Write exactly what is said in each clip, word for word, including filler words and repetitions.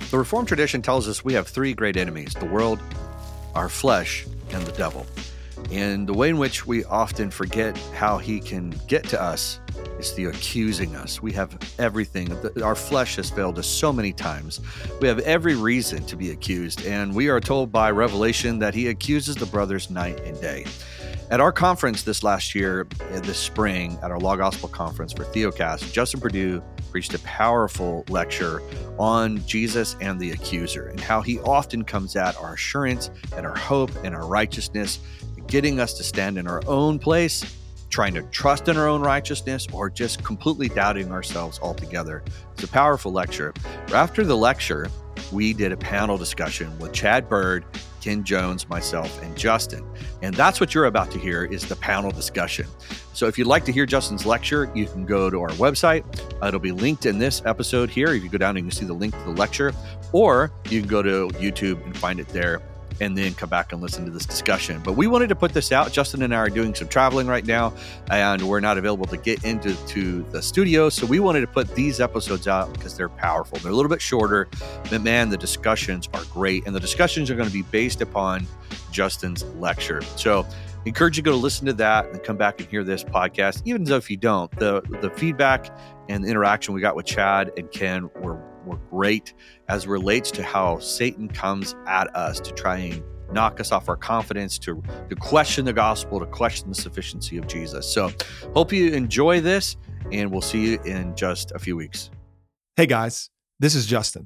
The Reformed tradition tells us we have three great enemies: the world, our flesh, and the devil. And the way in which we often forget how he can get to us is through accusing us. We have everything. Our flesh has failed us so many times. We have every reason to be accused, and we are told by Revelation that he accuses the brothers night and day. At our conference this last year, this spring, at our Law Gospel Conference for Theocast, Justin Perdue preached a powerful lecture on Jesus and the accuser, and how he often comes at our assurance and our hope and our righteousness, getting us to stand in our own place, trying to trust in our own righteousness, or just completely doubting ourselves altogether. It's a powerful lecture. After the lecture, we did a panel discussion with Chad Bird, Ken Jones, myself, and Justin. And that's what you're about to hear, is the panel discussion. So if you'd like to hear Justin's lecture, you can go to our website. Uh, it'll be linked in this episode here. If you go down, you can see the link to the lecture, or you can go to YouTube and find it there, and then come back and listen to this discussion. But we wanted to put this out. Justin and I are doing some traveling right now, and we're not available to get into to the studio. So we wanted to put these episodes out because they're powerful. They're a little bit shorter, but man, the discussions are great. And the discussions are going to be based upon Justin's lecture. So I encourage you to go to listen to that and come back and hear this podcast. Even though if you don't, the, the feedback and the interaction we got with Chad and Ken were were great as relates to how Satan comes at us to try and knock us off our confidence, to, to question the gospel, to question the sufficiency of Jesus. So hope you enjoy this, and we'll see you in just a few weeks. Hey guys, this is Justin.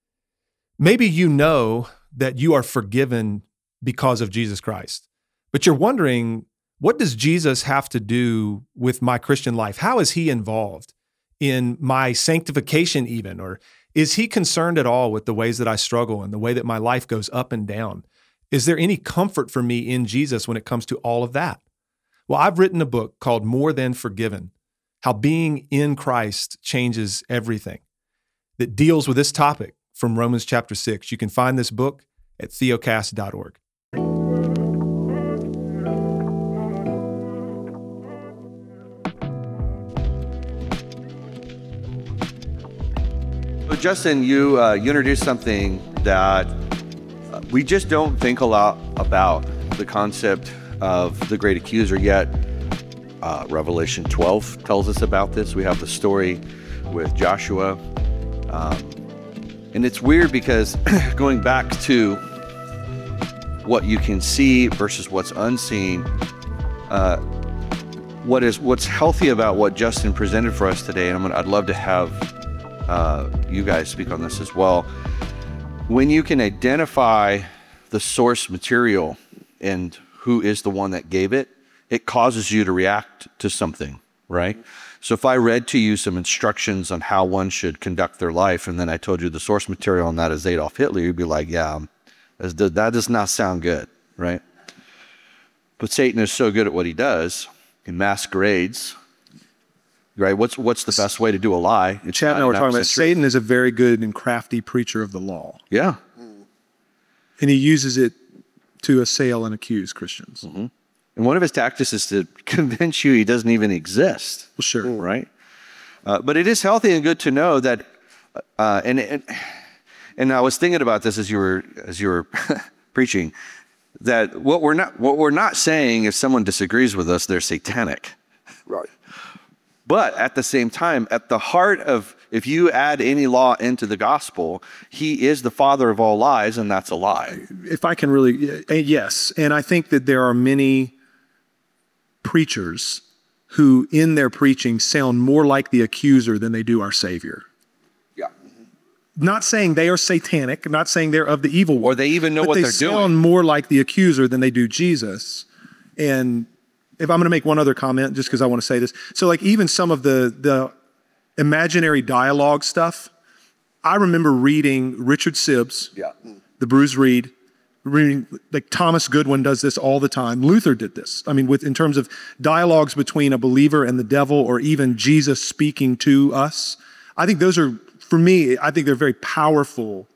Maybe you know that you are forgiven because of Jesus Christ, but you're wondering, what does Jesus have to do with my Christian life? How is he involved in my sanctification even? Or is he concerned at all with the ways that I struggle and the way that my life goes up and down? Is there any comfort for me in Jesus when it comes to all of that? Well, I've written a book called More Than Forgiven, How Being in Christ Changes Everything, that deals with this topic from Romans chapter six. You can find this book at theocast dot org. Justin, you uh, you introduced something that uh, we just don't think a lot about, the concept of the great accuser, yet uh, Revelation twelve tells us about this. We have the story with Joshua. Um, and it's weird because going back to what you can see versus what's unseen, uh, what is what's healthy about what Justin presented for us today, and I'm gonna, I'd love to have Uh, you guys speak on this as well. When you can identify the source material and who is the one that gave it, it causes you to react to something, right? So if I read to you some instructions on how one should conduct their life, and then I told you the source material on that is Adolf Hitler, you'd be like, yeah, that does not sound good, right? But Satan is so good at what he does, he masquerades. Right? What's what's the best way to do a lie? It's Chad and I were talking about Satan is a very good and crafty preacher of the law. Yeah. And he uses it to assail and accuse Christians. Mm-hmm. And one of his tactics is to convince you he doesn't even exist. Well, sure. Right? Uh, but it is healthy and good to know that, uh, and, and and I was thinking about this as you were as you were preaching, that what we're not what we're not saying, if someone disagrees with us, they're satanic. Right. But at the same time, at the heart of, if you add any law into the gospel, he is the father of all lies, and that's a lie. If I can really, yes. And I think that there are many preachers who in their preaching sound more like the accuser than they do our Savior. Yeah. Not saying they are satanic, not saying they're of the evil one. Or they even know but what they they're doing. They sound more like the accuser than they do Jesus. And if I'm going to make one other comment, just because I want to say this. So like even some of the, the imaginary dialogue stuff, I remember reading Richard Sibbes, yeah. the Bruce Reed, reading, like Thomas Goodwin does this all the time. Luther did this. I mean, with in terms of dialogues between a believer and the devil, or even Jesus speaking to us. I think those are, for me, I think they're very powerful,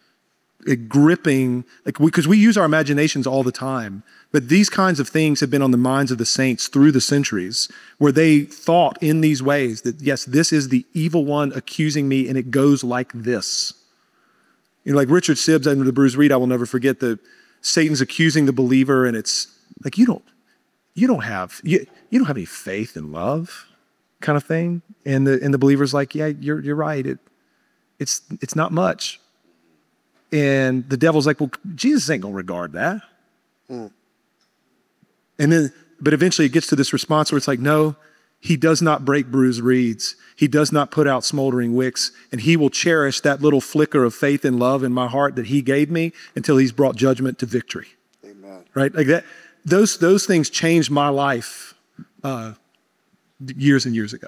gripping, like because we, we use our imaginations all the time. But these kinds of things have been on the minds of the saints through the centuries, where they thought in these ways that, yes, this is the evil one accusing me, and it goes like this. You know, like Richard Sibbs under the Bruce Reed, I will never forget the Satan's accusing the believer, and it's like, you don't, you don't have, you, you don't have any faith and love kind of thing. And the, and the believer's like, yeah, you're, you're right. It, it's, it's not much. And the devil's like, well, Jesus ain't gonna regard that. Mm. And then, but eventually it gets to this response where it's like, no, he does not break bruised reeds. He does not put out smoldering wicks, and he will cherish that little flicker of faith and love in my heart that he gave me until he's brought judgment to victory. Amen. Right? Like that, those, those things changed my life uh, years and years ago.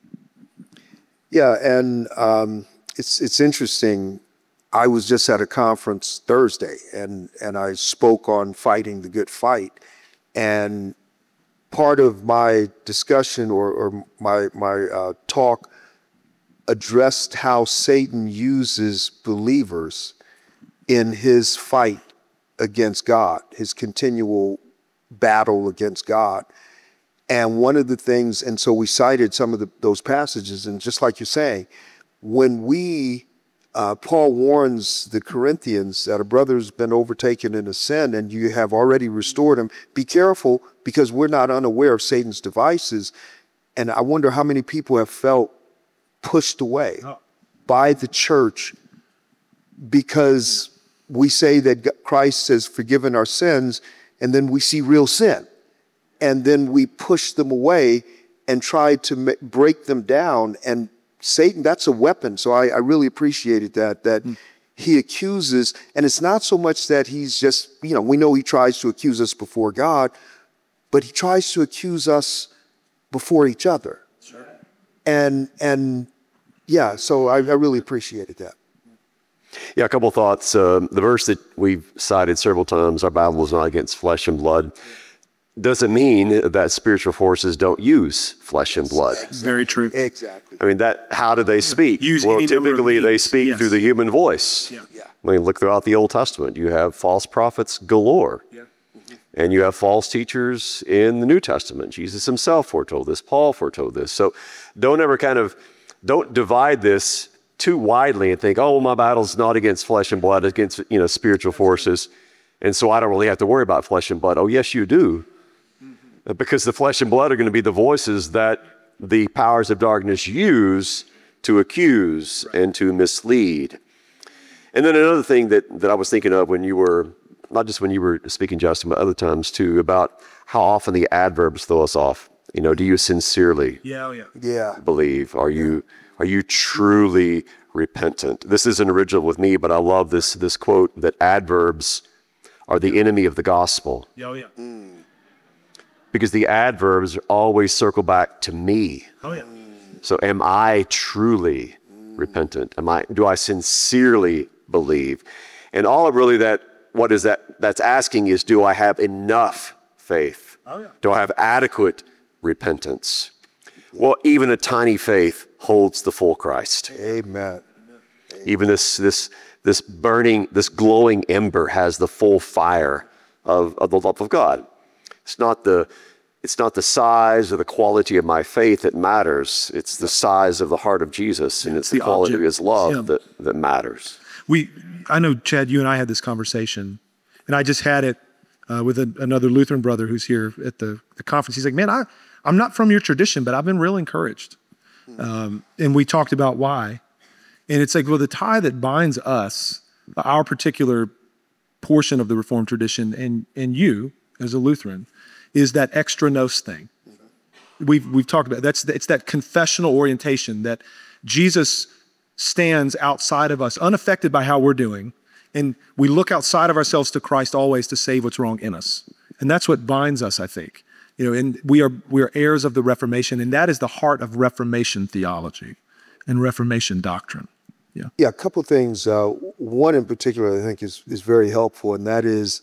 Yeah, and um, it's it's interesting. I was just at a conference Thursday, and and I spoke on fighting the good fight, and part of my discussion or, or my my uh, talk addressed how Satan uses believers in his fight against God, his continual battle against God. And one of the things, and so we cited some of the, those passages, and just like you're saying, when we, uh, Paul warns the Corinthians that a brother's been overtaken in a sin and you have already restored him, be careful because we're not unaware of Satan's devices. And I wonder how many people have felt pushed away oh. by the church because we say that Christ has forgiven our sins, and then we see real sin. And then we push them away and try to m- break them down. And Satan, that's a weapon. So I, I really appreciated that, that mm. he accuses, and it's not so much that he's just, you know, we know he tries to accuse us before God, but he tries to accuse us before each other. Sure. And, and yeah, so I, I really appreciated that. Yeah, a couple thoughts. Uh, the verse that we've cited several times, our battle is not against flesh and blood, doesn't mean that spiritual forces don't use flesh and blood. Very true. Exactly. I mean, that. How do they speak? Use well, any typically they speak yes. through the human voice. Yeah. Yeah. I mean, look throughout the Old Testament. You have false prophets galore. Yeah. Mm-hmm. And you have false teachers in the New Testament. Jesus himself foretold this. Paul foretold this. So don't ever kind of, don't divide this too widely and think, oh, my battle's not against flesh and blood, it's against, you know, spiritual forces. And so I don't really have to worry about flesh and blood. Oh, yes, you do. Mm-hmm. Because the flesh and blood are going to be the voices that the powers of darkness use to accuse right. and to mislead. And then another thing that, that I was thinking of when you were, not just when you were speaking, Justin, but other times too, about how often the adverbs throw us off. You know, do you sincerely yeah, oh yeah. Yeah. believe? Are you are you truly repentant? This isn't original with me, but I love this this quote that adverbs are the enemy of the gospel. Yeah, oh yeah. Mm. Because the adverbs always circle back to me. Oh yeah. So am I truly mm. repentant? Am I do I sincerely believe? And all of really that what is that that's asking is, do I have enough faith? Oh yeah. Do I have adequate repentance? Well, even a tiny faith holds the full Christ. Amen. Even this this this burning, this glowing ember has the full fire of, of the love of God. It's not the it's not the size or the quality of my faith that matters. It's the size of the heart of Jesus, and it's the, the quality object. of his love yeah. that, that matters. We, I know, Chad, you and I had this conversation, and I just had it uh, with a, another Lutheran brother who's here at the, the conference. He's like, man, I, I'm not from your tradition, but I've been real encouraged. Um, and we talked about why. And it's like, well, the tie that binds us, our particular portion of the Reformed tradition, and, and you as a Lutheran, is that extra nos thing. We've, we've talked about that's it's that confessional orientation that Jesus stands outside of us, unaffected by how we're doing, and we look outside of ourselves to Christ always to save what's wrong in us. And that's what binds us, I think. You know, and we are we are heirs of the Reformation, and that is the heart of Reformation theology and Reformation doctrine. Yeah. Yeah, a couple of things. Uh, one in particular I think is is very helpful, and that is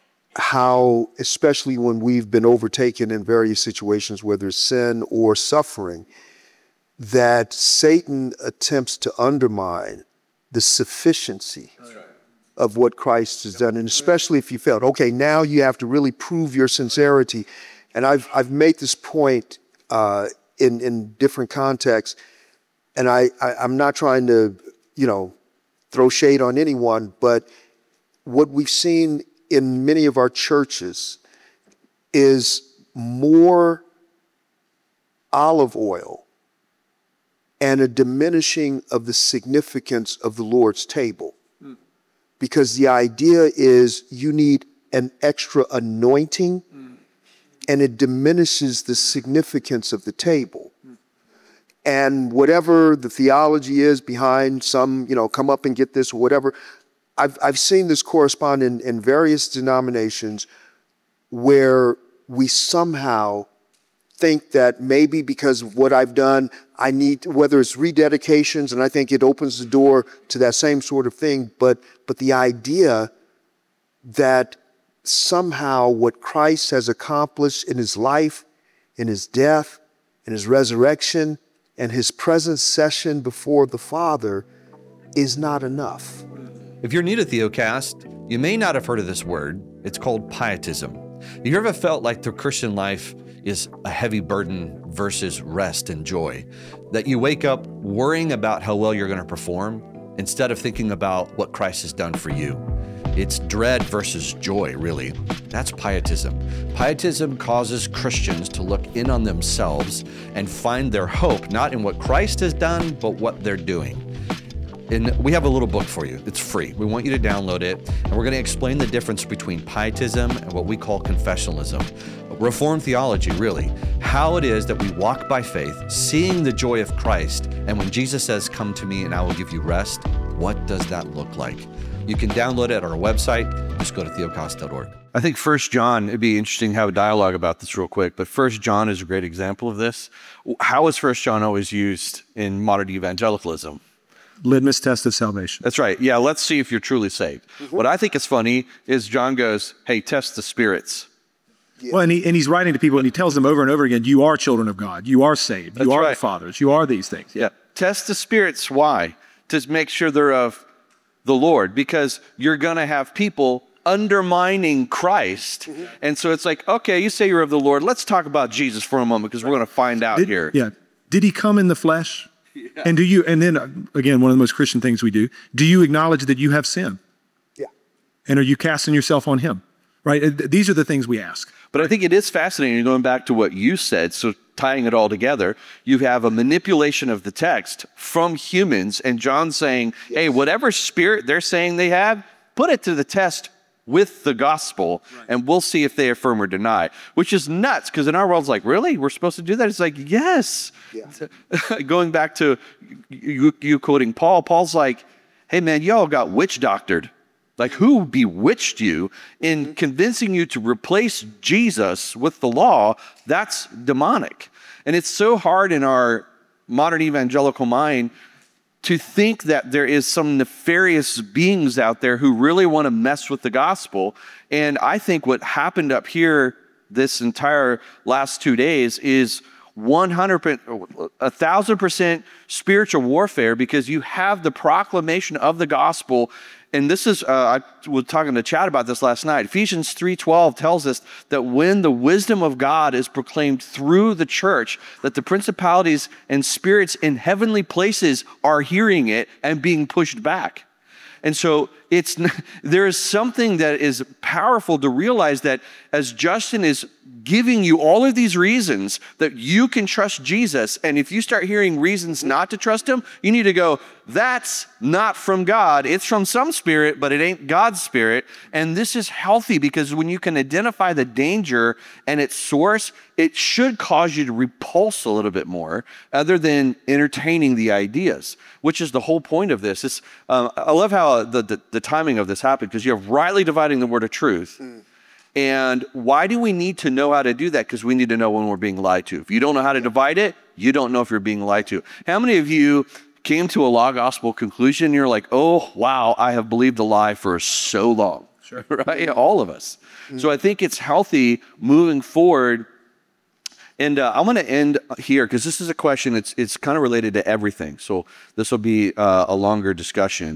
how, especially when we've been overtaken in various situations, whether it's sin or suffering, that Satan attempts to undermine the sufficiency of what Christ has done. And especially if you felt, okay, now you have to really prove your sincerity. And I've I've made this point uh, in, in different contexts, and I, I, I'm not trying to, you know, throw shade on anyone, but what we've seen in many of our churches is more olive oil and a diminishing of the significance of the Lord's table. Mm. Because the idea is you need an extra anointing, mm. and it diminishes the significance of the table. Mm. And whatever the theology is behind some, you know, come up and get this or whatever, I've, I've seen this correspond in, in various denominations where we somehow think that maybe because of what I've done, I need, whether it's rededications, and I think it opens the door to that same sort of thing, but, but the idea that somehow what Christ has accomplished in his life, in his death, in his resurrection, and his present session before the Father is not enough. If you're new to Theocast, you may not have heard of this word. It's called pietism. Have you ever felt like the Christian life is a heavy burden versus rest and joy? That you wake up worrying about how well you're going to perform instead of thinking about what Christ has done for you. It's dread versus joy, really. That's pietism. Pietism causes Christians to look in on themselves and find their hope, not in what Christ has done, but what they're doing. And we have a little book for you. It's free. We want you to download it. And we're going to explain the difference between pietism and what we call confessionalism. Reformed theology, really. How it is that we walk by faith, seeing the joy of Christ. And when Jesus says, "Come to me and I will give you rest," what does that look like? You can download it at our website. Just go to theocast dot org. I think First John, it'd be interesting to have a dialogue about this real quick, but First John is a great example of this. How is First John always used in modern evangelicalism? Litmus test of salvation. That's right. Yeah, let's see if you're truly saved. Mm-hmm. What I think is funny is John goes, "Hey, test the spirits." Yeah. Well, and, he, and he's writing to people and he tells them over and over again, you are children of God. You are saved. That's you are right. the fathers. You are these things. Yeah. Test the spirits. Why? To make sure they're of the Lord, because you're going to have people undermining Christ. Mm-hmm. And so it's like, okay, you say you're of the Lord. Let's talk about Jesus for a moment, because we're going to find out Did, here. Yeah. Did he come in the flesh? Yeah. And do you, and then uh, again, one of the most Christian things we do, do you acknowledge that you have sin? Yeah. And are you casting yourself on him? Right? These are the things we ask. But I think it is fascinating, going back to what you said, so tying it all together, you have a manipulation of the text from humans, and John saying, yes. Hey, whatever spirit they're saying they have, put it to the test with the gospel, right. And we'll see if they affirm or deny, which is nuts, because in our world, it's like, really? We're supposed to do that? It's like, yes. Yeah. Going back to you, you quoting Paul, Paul's like, hey, man, y'all got witch doctored. Like, who bewitched you in mm-hmm. convincing you to replace Jesus with the law? That's demonic. And it's so hard in our modern evangelical mind to think that there is some nefarious beings out there who really want to mess with the gospel. And I think what happened up here this entire last two days is one hundred percent, a thousand percent spiritual warfare, because you have the proclamation of the gospel. And this is, uh, I was talking to Chad about this last night. Ephesians three twelve tells us that when the wisdom of God is proclaimed through the church, that the principalities and spirits in heavenly places are hearing it and being pushed back. And so it's there is something that is powerful to realize that as Justin is giving you all of these reasons that you can trust Jesus, and if you start hearing reasons not to trust him, you need to go, that's not from God. It's from some spirit, but it ain't God's spirit. And this is healthy, because when you can identify the danger and its source, it should cause you to repulse a little bit more, other than entertaining the ideas, which is the whole point of this. It's, um, I love how the, the, the timing of this happened, because you have rightly dividing the word of truth. Mm. And why do we need to know how to do that? Because we need to know when we're being lied to. If you don't know how to divide it, you don't know if you're being lied to. How many of you came to a law gospel conclusion and you're like, oh, wow, I have believed a lie for so long? Sure. Right? All of us. Mm-hmm. So I think it's healthy moving forward. And uh, I'm going to end here, because this is a question, it's, it's kind of related to everything. So this will be uh, a longer discussion.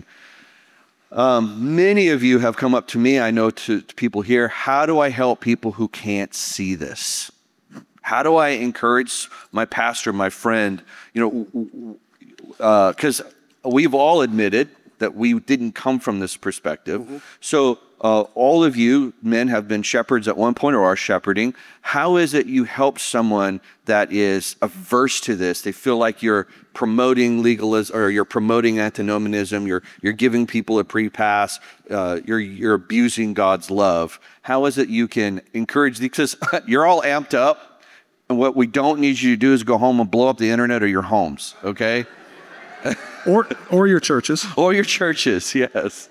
Um, many of you have come up to me, I know, to, to people here. How do I help people who can't see this? How do I encourage my pastor, my friend? You know, because uh, we've all admitted, that we didn't come from this perspective. Mm-hmm. So uh, all of you men have been shepherds at one point or are shepherding. How is it you help someone that is averse to this? They feel like you're promoting legalism or you're promoting antinomianism. You're you're giving people a pre-pass. Uh, you're you're abusing God's love. How is it you can encourage these? Because you're all amped up, and what we don't need you to do is go home and blow up the internet or your homes. Okay. or or your churches. Or your churches, yes.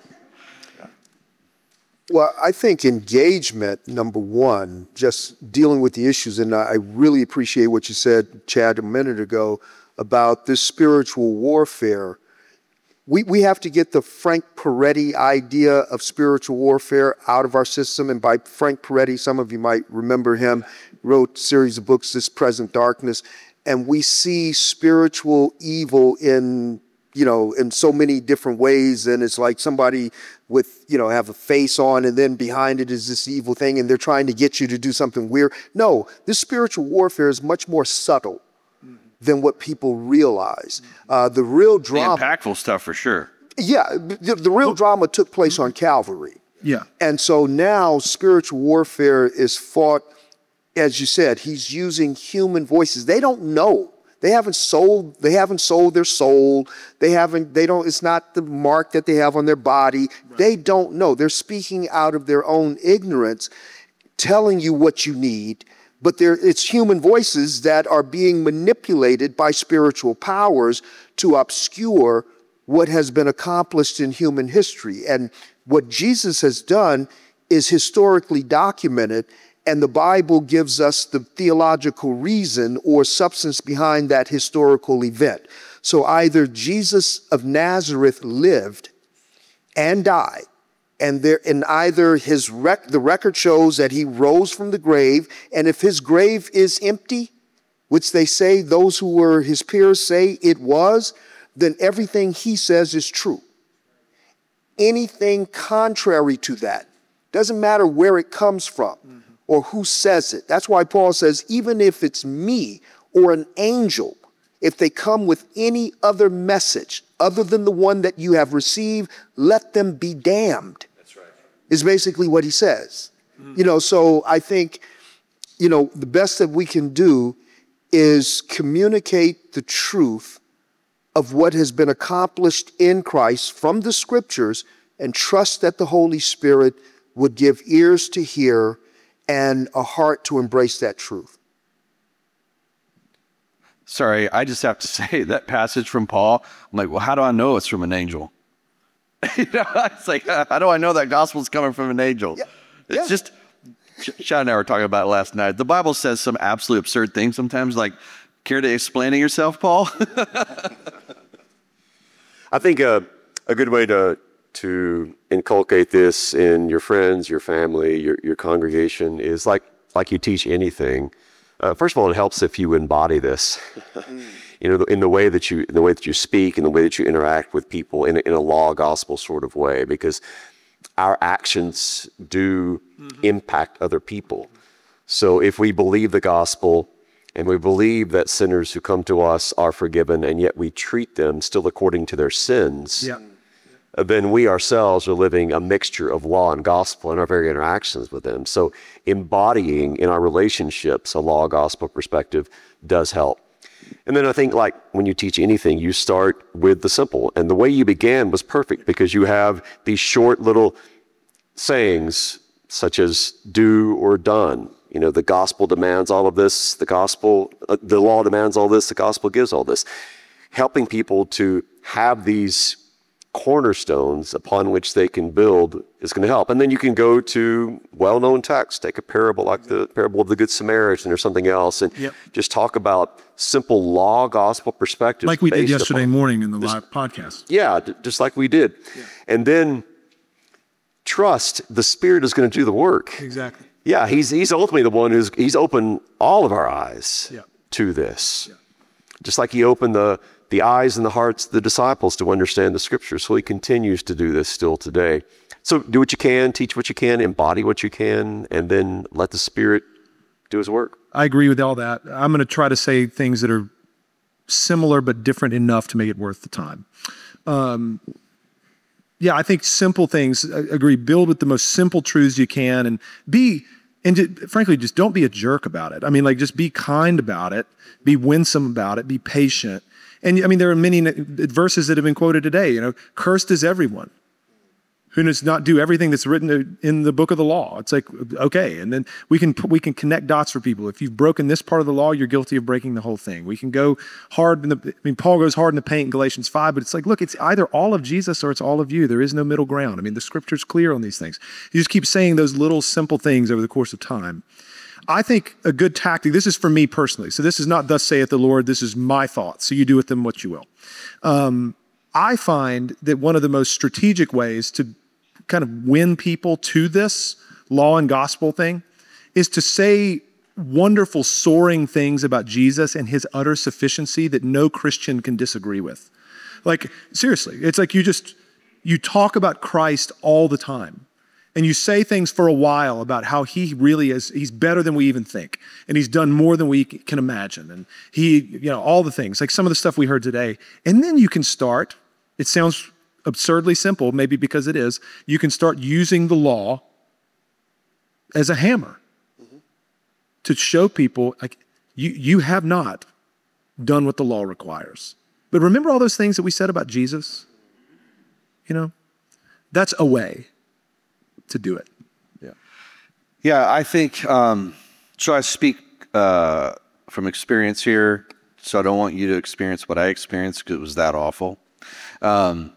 Well, I think engagement, number one, just dealing with the issues, and I really appreciate what you said, Chad, a minute ago about this spiritual warfare. We we have to get the Frank Peretti idea of spiritual warfare out of our system. And by Frank Peretti, some of you might remember him, wrote a series of books, This Present Darkness. And we see spiritual evil in, you know, in so many different ways. And it's like somebody with, you know, have a face on and then behind it is this evil thing and they're trying to get you to do something weird. No, this spiritual warfare is much more subtle than what people realize. Uh, the real drama... The impactful stuff for sure. Yeah, the, the real drama took place on Calvary. Yeah. And so now spiritual warfare is fought, as you said, he's using human voices. They don't know. They haven't sold, they haven't sold their soul. They haven't, they don't, it's not the mark that they have on their body. Right. They don't know. They're speaking out of their own ignorance, telling you what you need, but there, it's human voices that are being manipulated by spiritual powers to obscure what has been accomplished in human history. And what Jesus has done is historically documented, and the Bible gives us the theological reason or substance behind that historical event. So either Jesus of Nazareth lived and died, and there, and either his rec, the record shows that he rose from the grave, and if his grave is empty, which they say, those who were his peers say it was, then everything he says is true. Anything contrary to that, doesn't matter where it comes from, mm-hmm. or who says it. That's why Paul says, even if it's me or an angel, if they come with any other message other than the one that you have received, let them be damned. That's right. Is basically what he says. Mm. You know, so I think, you know, the best that we can do is communicate the truth of what has been accomplished in Christ from the scriptures and trust that the Holy Spirit would give ears to hear and a heart to embrace that truth. Sorry, I just have to say that passage from Paul, I'm like, well, how do I know it's from an angel? You know, it's like, how do I know that gospel's coming from an angel? Yeah. It's yeah. just, Sean and I were talking about it last night. The Bible says some absolutely absurd things sometimes, like, care to explaining yourself, Paul? I think uh, a good way to to inculcate this in your friends, your family, your, your congregation is like like you teach anything. Uh, first of all, it helps if you embody this, you know, in the way that you in the way that you speak, in the way that you interact with people, in a, in a law gospel sort of way, because our actions do mm-hmm. impact other people. So if we believe the gospel and we believe that sinners who come to us are forgiven, and yet we treat them still according to their sins. Yeah. Then we ourselves are living a mixture of law and gospel in our very interactions with them. So embodying in our relationships a law gospel perspective does help. And then I think, like, when you teach anything, you start with the simple. And the way you began was perfect, because you have these short little sayings such as do or done. You know, the gospel demands all of this, the gospel, uh, the law demands all this, the gospel gives all this. Helping people to have these cornerstones upon which they can build is going to help. And then you can go to well-known texts, take a parable like the parable of the Good Samaritan or something else, and yep. just talk about simple law gospel perspectives. Like we did yesterday upon, morning in the this, live podcast. Yeah, d- just like we did. Yeah. And then trust the Spirit is going to do the work. Exactly. Yeah, he's he's ultimately the one who's he's opened all of our eyes yeah. to this. Yeah. Just like he opened the the eyes and the hearts of the disciples to understand the scriptures. So he continues to do this still today. So do what you can, teach what you can, embody what you can, and then let the Spirit do his work. I agree with all that. I'm going to try to say things that are similar but different enough to make it worth the time. Um, yeah, I think simple things, I agree, build with the most simple truths you can, and be, and to, frankly, just don't be a jerk about it. I mean, like, just be kind about it, be winsome about it, be patient. And I mean, there are many verses that have been quoted today, you know, cursed is everyone who does not do everything that's written in the book of the law. It's like, okay. And then we can we can connect dots for people. If you've broken this part of the law, you're guilty of breaking the whole thing. We can go hard in the, I mean, Paul goes hard in the paint in Galatians five, but it's like, look, it's either all of Jesus or it's all of you. There is no middle ground. I mean, the scripture's clear on these things. You just keep saying those little simple things over the course of time. I think a good tactic, this is for me personally. So this is not thus saith the Lord, this is my thoughts. So you do with them what you will. Um, I find that one of the most strategic ways to kind of win people to this law and gospel thing is to say wonderful, soaring things about Jesus and his utter sufficiency that no Christian can disagree with. Like, seriously, it's like you just, you talk about Christ all the time. And you say things for a while about how he really is, he's better than we even think. And he's done more than we can imagine. And he, you know, all the things, like some of the stuff we heard today. And then you can start, it sounds absurdly simple, maybe because it is, you can start using the law as a hammer mm-hmm. to show people, like, you, you have not done what the law requires. But remember all those things that we said about Jesus? You know, that's a way to do it. Yeah. Yeah, I think, um, so I speak uh, from experience here, so I don't want you to experience what I experienced because it was that awful. Um,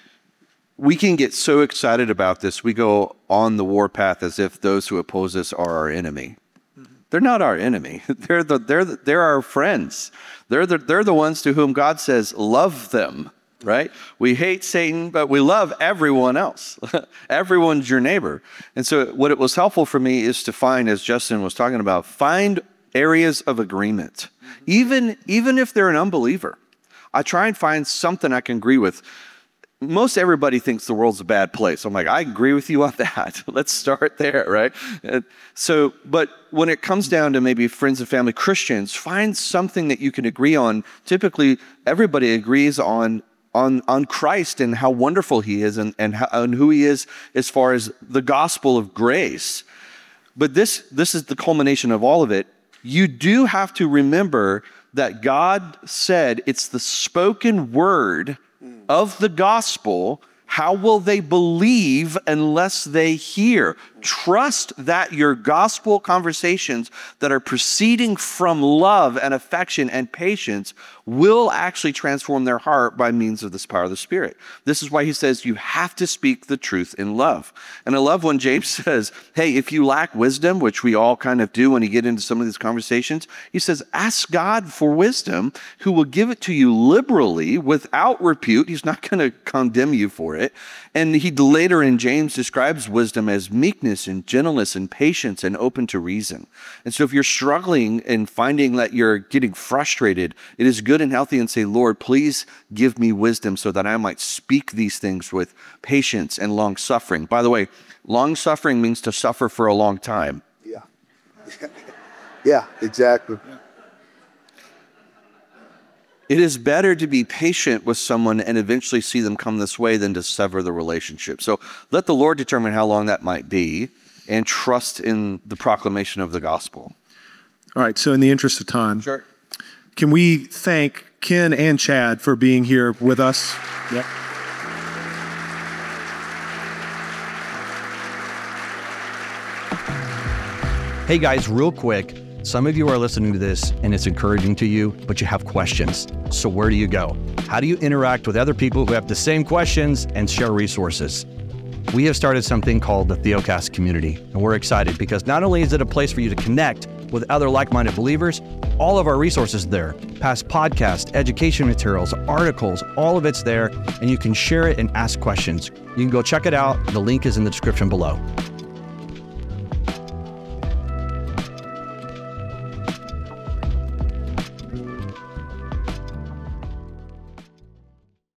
we can get so excited about this, we go on the warpath as if those who oppose us are our enemy. Mm-hmm. They're not our enemy. They're the, they're the, they're our friends. They're the, they're the ones to whom God says, love them. Right? We hate Satan, but we love everyone else. Everyone's your neighbor. And so what it was helpful for me is to find, as Justin was talking about, find areas of agreement. Mm-hmm. Even, even if they're an unbeliever, I try and find something I can agree with. Most everybody thinks the world's a bad place. I'm like, I agree with you on that. Let's start there, right? And so, but when it comes down to maybe friends and family, Christians, find something that you can agree on. Typically, everybody agrees on on on Christ and how wonderful he is and, and, how, and who he is as far as the gospel of grace. But this this is the culmination of all of it. You do have to remember that God said it's the spoken word of the gospel. How will they believe unless they hear? Trust that your gospel conversations that are proceeding from love and affection and patience will actually transform their heart by means of this power of the Spirit. This is why he says you have to speak the truth in love. And I love when James says, hey, if you lack wisdom, which we all kind of do when you get into some of these conversations, he says, ask God for wisdom, who will give it to you liberally without repute. He's not going to condemn you for it. And he later in James describes wisdom as meekness and gentleness and patience and open to reason. And so if you're struggling and finding that you're getting frustrated, it is good and healthy and say, Lord, please give me wisdom so that I might speak these things with patience and long suffering. By the way, long suffering means to suffer for a long time. Yeah. Yeah, exactly. It is better to be patient with someone and eventually see them come this way than to sever the relationship. So let the Lord determine how long that might be and trust in the proclamation of the gospel. All right, so in the interest of time, sure. Can we thank Ken and Chad for being here with us? Yep. Hey guys, real quick. Some of you are listening to this and it's encouraging to you, but you have questions. So where do you go? How do you interact with other people who have the same questions and share resources? We have started something called the Theocast community, and we're excited because not only is it a place for you to connect with other like-minded believers, all of our resources there, past podcasts, education materials, articles, all of it's there, and you can share it and ask questions. You can go check it out. The link is in the description below.